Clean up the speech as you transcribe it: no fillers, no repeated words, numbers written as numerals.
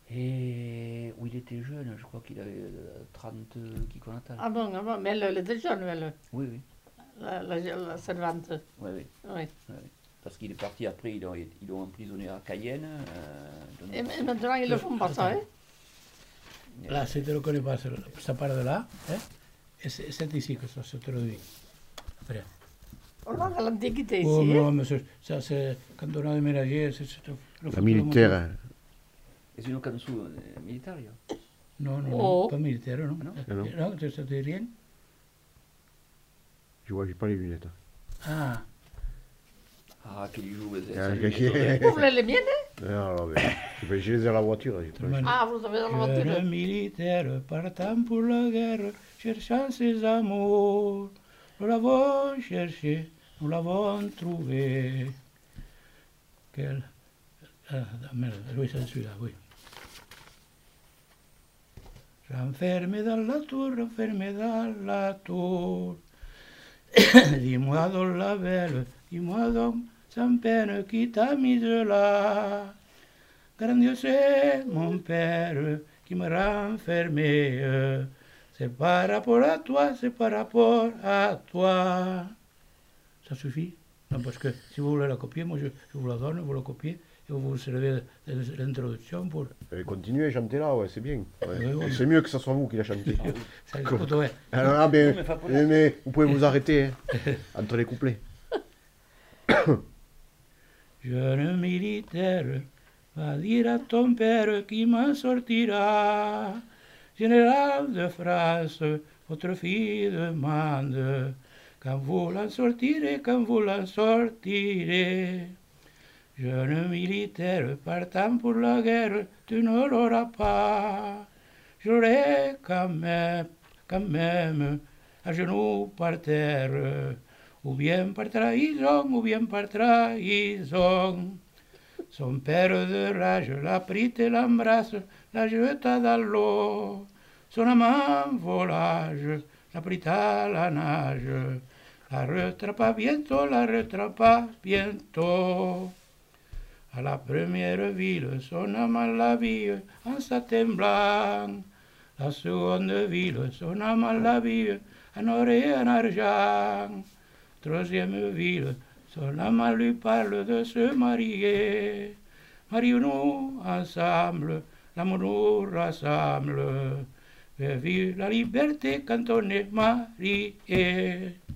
Et où il était jeune, je crois qu'il avait 30 qui qu'on attend. Ah bon, mais elle était jeune, elle, Oui, oui, la servante. oui, oui, Oui. oui. Parce qu'il est parti après, ils l'ont emprisonné à Cayenne. Et maintenant, ils ne font pas ça, Attends, hein? là, si tu ne connais pas ça part de là, hein, et c'est ici que ça se traduit. Après. On l'a à l'Antiquité Oh, ici, mais hein? non, mais ça, c'est quand on a déménagé, le La photo de mon père. militaire. Et c'est une canzone militaire. Non, non, non, Oh, pas militaire, non. Ah non? Ah non, Non, ça te dit rien. je vois, j'ai pas les lunettes. Ah, Ah, qu'il y joue, Ah, ça lui ok. étonnerait. vous voulez les miennes, hein? Non, mais je les ai à la voiture. J'ai pas- Ah, vous avez dans la voiture. jeune militaire partant pour la guerre, cherchant ses amours. Nous l'avons cherché, nous l'avons trouvé. Quel... Ah, merde, oui, c'est celui-là, oui. Renfermé dans la tour, renfermé dans la tour. Dis-moi donc la belle, dis-moi donc sans peine qui t'a mise là. Grand Dieu, c'est mon père qui me renfermé. C'est par rapport à toi, c'est par rapport à toi. Ça suffit? Non, parce que si vous voulez la copier, moi je vous la donne, vous la copiez et vous vous servez de l'introduction pour. Continuez à chanter là, ouais, c'est bien. Ouais. Oui, oui. C'est mieux que ce soit vous qui la chantez. Ça écoute, ouais. Alors, ah, Oui, mais pas pour la- mais vous pouvez vous arrêter hein, entre les couplets. Jeune militaire, va dire à ton père qui m'en sortira. Général de France, votre fille demande quand vous l'en sortirez, quand vous l'en sortirez. Jeune militaire partant pour la guerre, tu ne l'auras pas. Je l'aurai quand même, à genoux par terre, ou bien par trahison, ou bien par trahison. Son père de rage la prit et l'embrasse, la jeta dans l'eau. Son amant volage la prit à la nage, la rattrapa bientôt. À la première ville, son amant l'habille en satin blanc. La seconde ville, son amant l'habille en or et en argent. Troisième ville, son amant lui parle de se marier. Marions-nous ensemble, l'amour nous rassemble. Vive la liberté quand on est marié.